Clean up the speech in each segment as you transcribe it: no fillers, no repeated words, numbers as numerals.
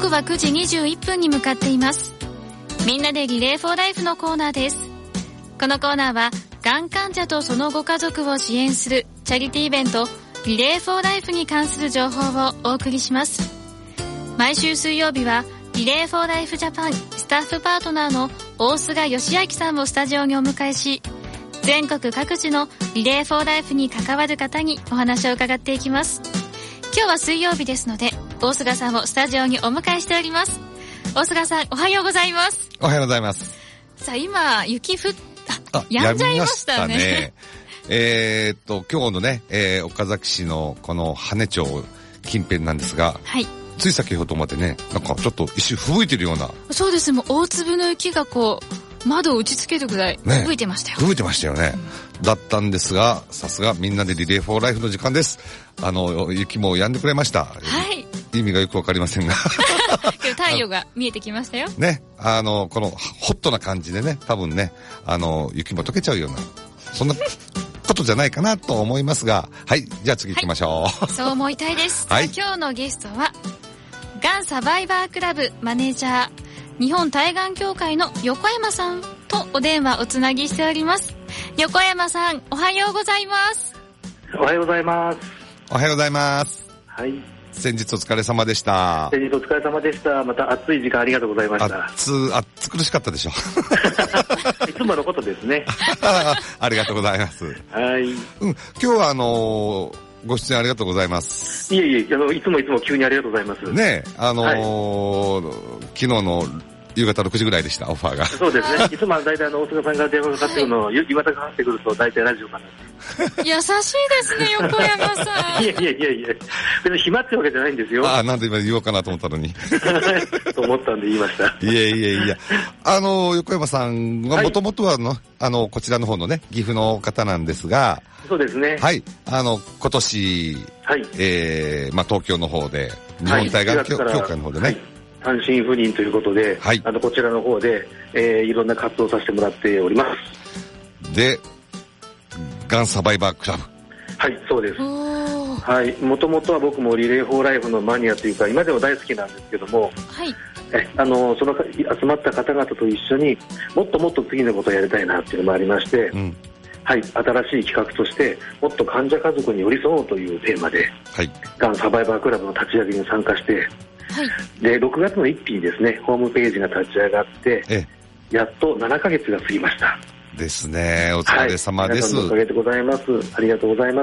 刻は9時21分に向かっています。みんなでリレーフォーライフのコーナーです。このコーナーはがん患者とそのご家族を支援するチャリティーイベントリレーフォーライフに関する情報をお送りします。毎週水曜日はリレーフォーライフジャパンスタッフパートナーの大菅義明さんをスタジオにお迎えし、全国各地のリレーフォーライフに関わる方にお話を伺っていきます。今日は水曜日ですので大菅さんをスタジオにお迎えしております。大菅さん、おはようございます。 おはようございます。 さあ、今雪止んじゃいましたね。 今日のね、岡崎市のこの羽根町近辺なんですが、 はい、 つい先ほどまでね、なんかちょっと一瞬吹雪いてるような。 そうです。もう大粒の雪がこう窓を打ちつけるぐらい吹雪いてましたよ。 吹雪いてましたよね。だったんですが、さすがみんなでリレーフォーライフの時間です。雪も止んでくれました。 はい。 意味がよくわかりませんが太陽が見えてきましたよ。 ね、このホットな感じでね、多分ね、雪も溶けちゃうような、そんなことじゃないかなと思いますが、はい、じゃあ次行きましょう。 はい、そう思いたいです。 はい、 今日のゲストは、がんサバイバークラブマネージャー、日本対がん協会の横山さんとお電話おつなぎしております。横山さん、おはようございます。 おはようございます。 おはようございます。 はい。 先日お疲れ様でした。 先日お疲れ様でした。また暑い時間ありがとうございました。 暑苦しかったでしょいつものことですねありがとうございます。 はい、 今日はご出演ありがとうございます。 いえいえ、いつも急にありがとうございますね。 はい、 昨日の夕方6時ぐらいでした、オファーが。 そうですね。いつもは大体大菅さんが電話がかかってくるのを、夕方かかってくると大体ラジオかな。 優しいですね、横山さん。 いや、別に暇ってわけじゃないんですよ。 なんで今言おうかなと思ったのに。 と思ったんで言いました。 いや。横山さんはもともとはこちらの方のね、岐阜の方なんですが。 そうですね。 はい。今年、 はい。 東京の方で、日本対がん協会の方でね。はい、 単身赴任ということで、はい、こちらの方で、いろんな活動をさせてもらっております。 で、がんサバイバークラブ。 はい、そうです。はい、もともとは僕もリレーフォーライフのマニアというか、今でも大好きなんですけども、 はい、 その集まった方々と一緒にもっともっと次のことをやりたいなっていうのもありまして、はい、新しい企画としてもっと患者家族に寄り添おうというテーマで、はい、がんサバイバークラブの立ち上げに参加して、はい、で6月の1日にですね、ホームページが立ち上がって、やっと7ヶ月が過ぎましたですね。お疲れ様です。 はい、おかげでございます。ありがとうございます。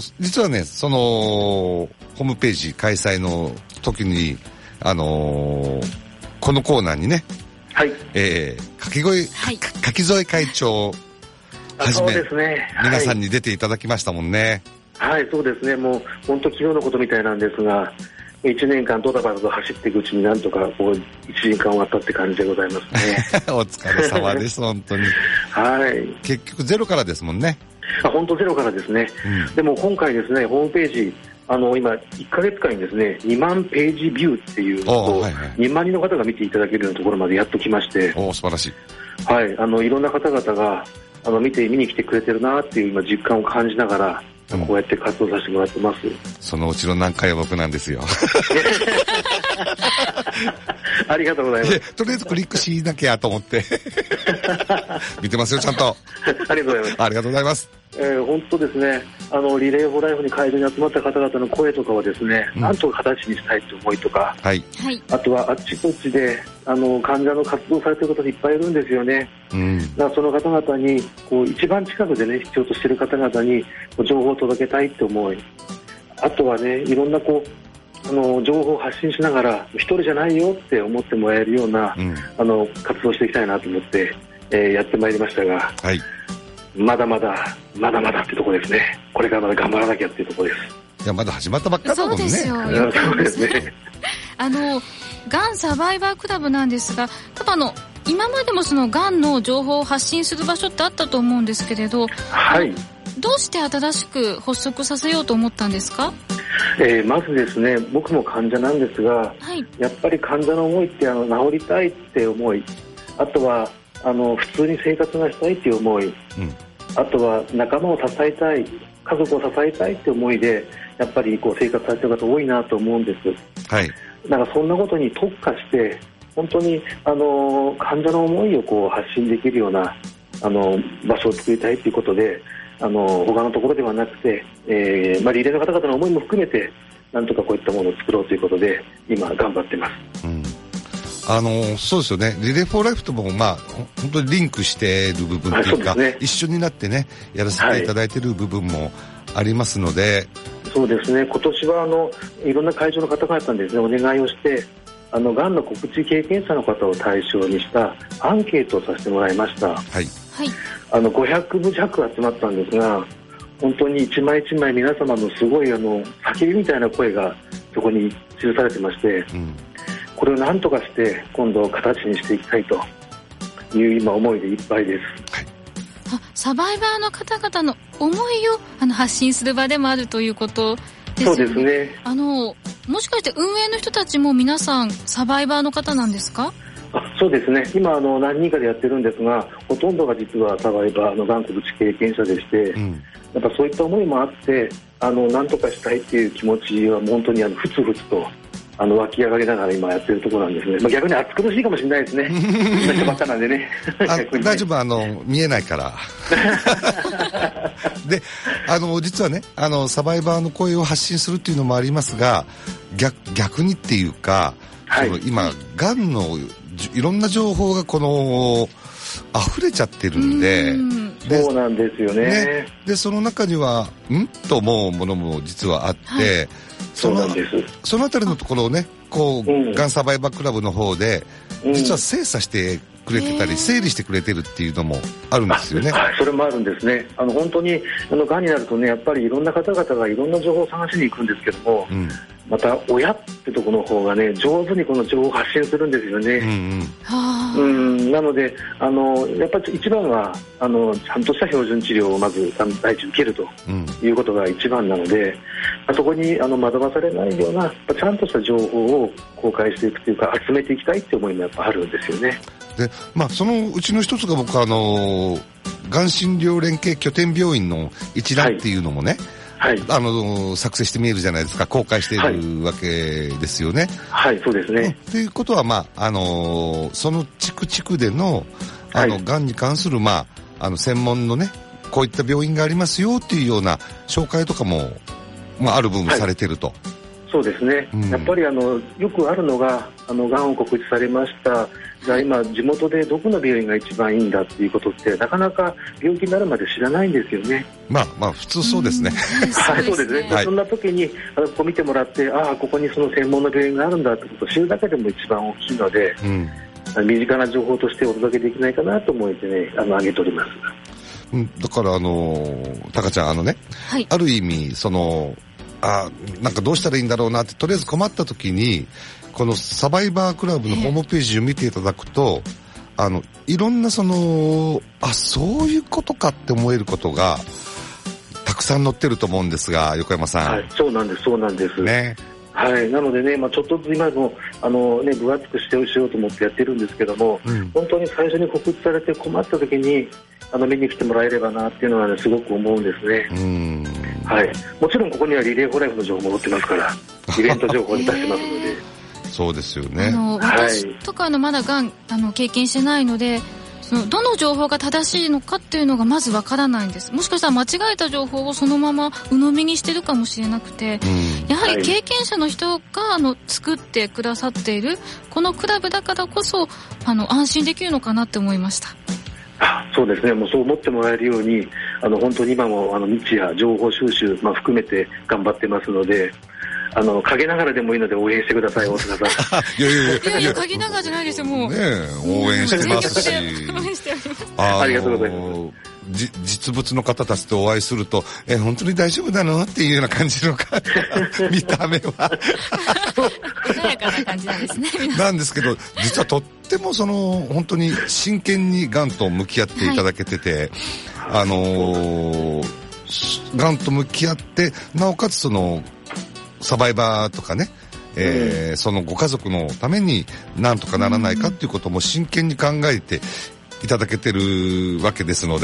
実はね、ホームページ開催の時にこのコーナーにね、 はい、 柿添会長はじめ、 そうですね、 皆さんに出ていただきましたもんね。 はい、そうですね。もう本当昨日のことみたいなんですが、1年間ドタバタと走っていくうちになんとかこう1年間終わったって感じでございますね。 お疲れ様です本当に。 はい。 結局ゼロからですもんね。 本当ゼロからですね。でも今回ですね、ホームページ今1ヶ月間にですね、2万ページビューっていうのと、2万人の方が見ていただけるようなところまでやっと来まして、 素晴らしい。 はい、いろんな方々が見に来てくれてるなっていう今実感を感じながら、こうやって活動させてもらってます。 そのうちの何回は僕なんですよ。 ありがとうございます。 とりあえずクリックしなきゃと思って見てますよ、ちゃんと。 ありがとうございます。 ありがとうございます。 本当ですね、リレーフォーライフに会場に集まった方々の声とかはですね、なんとか形にしたいという思いとか、はい、あとはあっちこっちで患者の活動されている方いっぱいいるんですよね。だからその方々に一番近くでね、必要としている方々に情報を届けたいと思い、あとはね、いろんな情報を発信しながら一人じゃないよって思ってもらえるような、活動していきたいなと思って、やってまいりましたが、はい、まだまだってとこですね。これからまだ頑張らなきゃっていうとこです。 いや、まだ始まったばっかりだもんね。 そうですよ。 そうですね。 がんサバイバークラブなんですが、多分今までもそのがんの情報を発信する場所ってあったと思うんですけれど、 はい。 どうして新しく発足させようと思ったんですか？ まずですね、僕も患者なんですが、はい、やっぱり患者の思いって治りたいって思い、あとは普通に生活がしたいっていう思い、あとは仲間を支えたい、家族を支えたいって思いでやっぱり生活されてる方多いなと思うんです。はい。 なんかそんなことに特化して本当に患者の思いをこう発信できるような場所を作りたいということで他のところではなくて、リレーの方々の思いも含めてなんとかこういったものを作ろうということで今頑張ってます。 そうですよね。リレーフォーライフとも本当にリンクしている部分というか、一緒になってねやらせていただいている部分もありますので、 そうですね。今年はいろんな会場の方々にですねお願いをしてがんの告知経験者の方を対象にしたアンケートをさせてもらいました。はい。500部弱集まったんですが、本当に一枚一枚皆様のすごい叫びみたいな声がそこに記されてまして、これを何とかして今度形にしていきたいという今思いでいっぱいです。 サバイバーの方々の思いを発信する場でもあるということですよね。 そうですね。 もしかして運営の人たちも皆さんサバイバーの方なんですか？ そうですね。今何人かでやってるんですが、ほとんどが実はサバイバーのがん告知経験者でして、やっぱそういった思いもあって何とかしたいっていう気持ちは本当にふつふつと湧き上がりながら今やってるところなんですね。逆に暑苦しいかもしれないですね。人ばっかなんでね。 大丈夫、見えないから。で、実はね、サバイバーの声を発信するっていうのもありますが、逆にっていうか、今、がんのいろんな情報が溢れちゃってるんで、 そうなんですよね。 で、その中には、と思うものも実はあって、 そうなんです。 そのあたりのところをね、がんサバイバークラブの方で、実は精査してくれてたり、整理してくれてるっていうのもあるんですよね。 それもあるんですね。本当にがんになるとね、やっぱりいろんな方々がいろんな情報を探しに行くんですけども、また親ってところの方がね、上手にこの情報を発信するんですよね。なのでやっぱり一番はちゃんとした標準治療をまず第一受けるということが一番なので、そこに惑わされないようなちゃんとした情報を公開していくというか、集めていきたいって思いもやっぱあるんですよね。 で、そのうちの一つが僕ががん診療連携拠点病院の一覧っていうのもね、作成して見えるじゃないですか。公開しているわけですよね。 そうですね。 ということはその地区でのがんに関する専門のね、こういった病院がありますよっていうような紹介とかもある部分されてると。 そうですね。やっぱりよくあるのががんを告知されました。じゃあ今地元でどこの病院が一番いいんだっていうことってなかなか病気になるまで知らないんですよね。 普通そうですね。 そうですね。そんな時にここ見てもらって、ここにその専門の病院があるんだってことを知るだけでも一番大きいので、身近な情報としてお届けできないかなと思ってね、挙げております。 だからタカちゃんある意味なんかどうしたらいいんだろうなって、とりあえず困った時にこのサバイバークラブのホームページを見ていただくと、いろんなそういうことかって思えることがたくさん載ってると思うんですが、横山さん。 そうなんですね。なのでね、ちょっとずつ今も分厚くしようと思ってやってるんですけども、本当に最初に告知されて困った時に見に来てもらえればなっていうのはすごく思うんですね。もちろんここにはリレーフォーライフの情報も載ってますから、イベント情報に出してますので。 そうですよね。 私とかまだがん経験してないので、どの情報が正しいのかっていうのがまずわからないんです。もしかしたら間違えた情報をそのまま鵜呑みにしてるかもしれなくて、やはり経験者の人が作ってくださっているこのクラブだからこそ安心できるのかなって思いました。 そうですね。もうそう思ってもらえるように本当に今も日夜情報収集、含めて頑張ってますので、陰ながらでもいいので応援してください、大塚さん。 いや陰ながらじゃないですよ、もう。 応援してますし。 ありがとうございます。 実物の方たちとお会いすると、本当に大丈夫なのっていうような感じの見た目は。 穏やかな感じなんですね。 なんですけど、実はとっても本当に真剣にがんと向き合っていただけてて、がんと向き合って、なおかつサバイバーとかね、そのご家族のためになんとかならないかっていうことも真剣に考えていただけてるわけですので、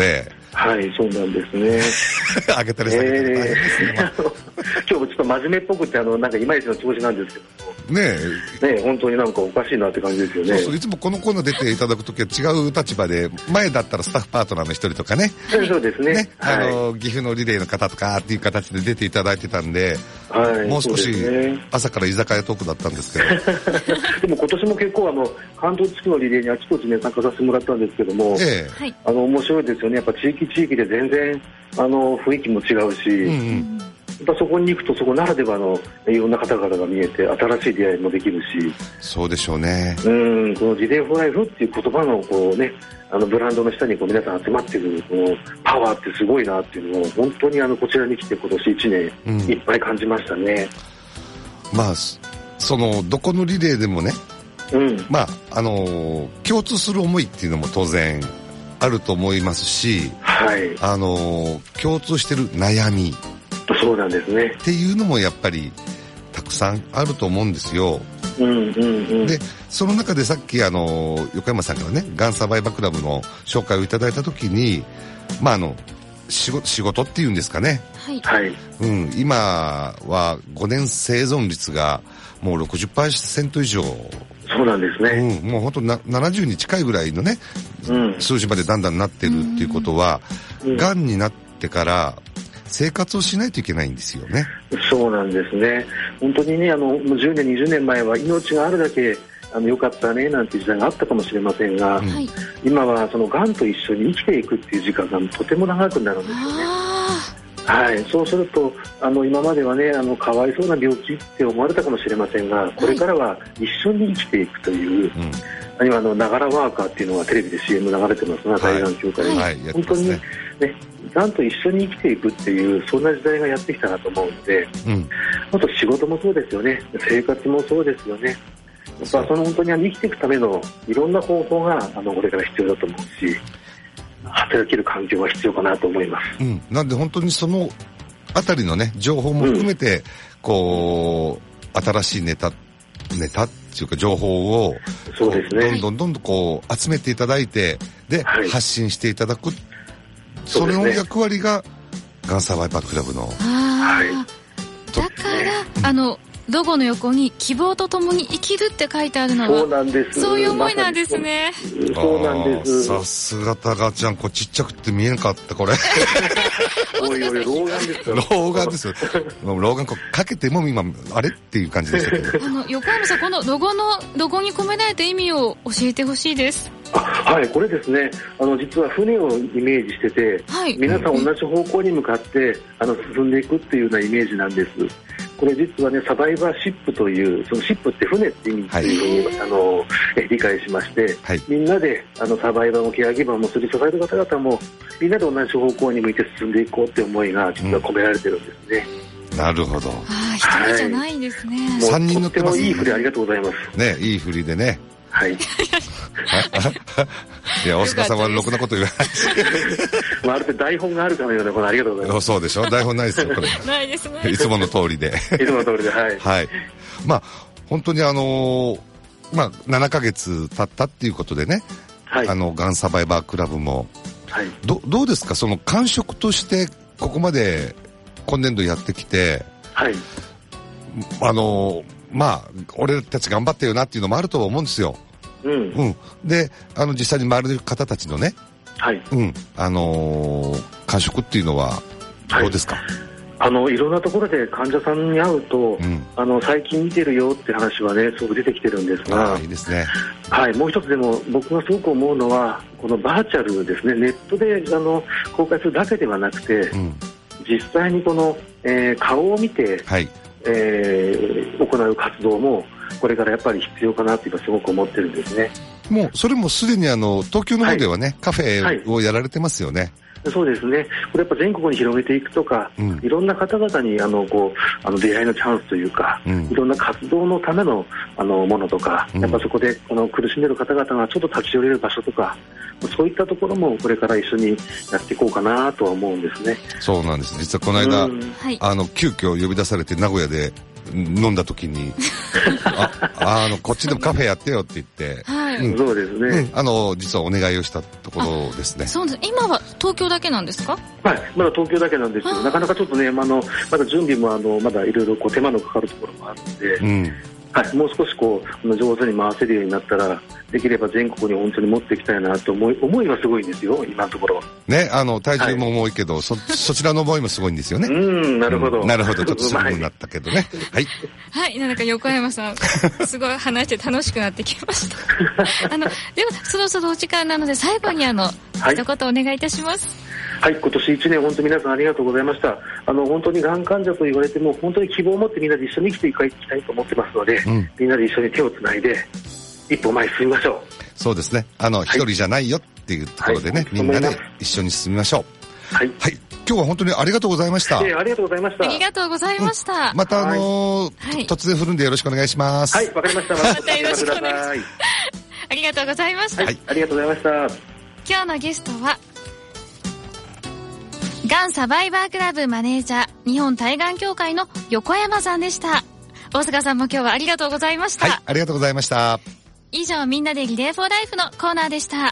はい、そうなんですね。 上げたり下げたり大変ですね。 今日ちょっと真面目っぽくてなんかいまいちの調子なんですけどねえ本当になんかおかしいなって感じですよね。 そういつもこのコーナー出ていただくときは違う立場で、前だったらスタッフパートナーの一人とかね、 そうですね、 岐阜のリレーの方とかっていう形で出ていただいてたんで、もう少し朝から居酒屋トークだったんですけどでも今年も結構関東地区のリレーにあちこちね参加させてもらったんですけども、面白いですよね。やっぱ地域地域で全然雰囲気も違うし、やっぱそこに行くとそこならではのいろんな方々が見えて新しい出会いもできるし、 そうでしょうね。 このリレーフォーライフっていう言葉のこうねブランドの下に皆さん集まってるこのパワーってすごいなっていうのを本当にこちらに来て今年1年いっぱい感じましたね。 まあそのどこのリレーでもね、まあ共通する思いっていうのも当然あると思いますし、共通してる悩み、 そうなんですね。 っていうのもやっぱりたくさんあると思うんですよ。でその中でさっき横山さんからねがんサバイバークラブの紹介をいただいた時に、まあ仕事っていうんですかね、今は5年生存率がもう 60% 以上、 そうなんですね、 もう本当70に近いぐらいのね、数字までだんだんなってるっていうことは、がんになってから生活をしないといけないんですよね。 そうなんですね。本当にね10年20年前は命があるだけ良かったねなんていう時代があったかもしれませんが、今はそのがんと一緒に生きていくっていう時間がとても長くなるんですよね。そうすると今まではねかわいそうな病気って思われたかもしれませんが、これからは一緒に生きていくという、今ながらワーカーっていうのがテレビで CM 流れてますが、大がん協会で、本当にねがんと一緒に生きていくっていうそんな時代がやってきたなと思うので、あと仕事もそうですよね、生活もそうですよね。やっぱ本当に生きていくためのいろんな方法がこれから必要だと思うし、働ける環境が必要かなと思います。 なんで本当にそのあたりのね情報も含めて、こう新しいネタっていうか情報をそうですね、 どんどんこう集めていただいて、で、発信していただく、それの役割ががんサバイバークラブの、 だからロゴの横に希望とともに生きるって書いてあるのは、 そうなんです。 そういう思いなんですね。 そうなんです。 さすがタガちゃん、ちっちゃくて見えんかったこれ。 おいおい、老眼ですよ。 老眼ですよ。老眼かけても今あれっていう感じでしたけど。 横山さん、このロゴに込められた意味を教えてほしいです。 これですね、実は船をイメージしてて、皆さん同じ方向に向かって進んでいくっていうようなイメージなんです。これ実はね、サバイバーシップという、そのシップって船って意味っていうふうに、理解しまして、みんなでサバイバーもケアギバーもする支える方々もみんなで同じ方向に向いて進んでいこうって思いが実は込められてるんですね。 なるほど。 一人じゃないんですね。 3人乗ってますね。 いい振りありがとうございますね。いい振りでね。いや、大塚さんはろくなこと言わないです。 まるで台本があるかのような、ありがとうございます。 そうでしょ、台本ないですよ、これ。 ないですね。 いつもの通りで。 いつもの通りで、 まあ、本当に7ヶ月経ったっていうことでね、がんサバイバークラブも、どうですか、その感触として、ここまで今年度やってきて、俺たち頑張ったよなっていうのもあると思うんですよ。で、実際に回る方たちのね、感触っていうのはどうですか？ いろんなところで患者さんに会うと、最近見てるよって話はねすごく出てきてるんですが、 いいですね。 もう一つでも僕がすごく思うのはこのバーチャルですね、ネットで公開するだけではなくて、実際にこの、顔を見て、行う活動もこれからやっぱり必要かなってすごく思ってるんですね。 もうそれもすでに東京の方ではね、カフェをやられてますよね。 そうですね。これやっぱ全国に広げていくとか、いろんな方々に出会いのチャンスというか、いろんな活動のためのものとか、やっぱそこで苦しんでる方々がちょっと立ち寄れる場所とか、そういったところもこれから一緒にやっていこうかなとは思うんですね。 そうなんです。実はこの間、急遽呼び出されて名古屋で飲んだ時にこっちでもカフェやってよって言って、 はい、そうですね、 実はお願いをしたところですね。 そうです。今は東京だけなんですか？ はい、まだ東京だけなんですけど、なかなかちょっとね、まだ準備もまだいろいろ手間のかかるところもあるので、はい、もう少し上手に回せるようになったら、できれば全国に本当に持っていきたいなと思いはすごいんですよ、今のところ。 ね、体重も重いけど、そちらの思いもすごいんですよね。 なるほど。 なるほど、ちょっとそうになったけどね。はい。 はい、なんか横山さん、すごい話して楽しくなってきました。では、そろそろお時間なので、最後に一言お願いいたします。 はい、今年1年本当に皆さんありがとうございました。本当にがん患者と言われても、本当に希望を持ってみんなで一緒に生きていきたいと思ってますので、みんなで一緒に手をつないで、一歩前に進みましょう。 そうですね。一人じゃないよっていうところでね、みんなで一緒に進みましょう。はい。はい。今日は本当にありがとうございました。 ありがとうございました。 ありがとうございました。 また突然振るんでよろしくお願いします。 はい、わかりました。 またよろしくお願いします。ありがとうございました。 はい、ありがとうございました。 今日のゲストは、がんサバイバークラブマネージャー、日本対がん協会の横山さんでした。大阪さんも今日はありがとうございました。 はい、ありがとうございました。 以上、みんなでリレーフォーライフのコーナーでした。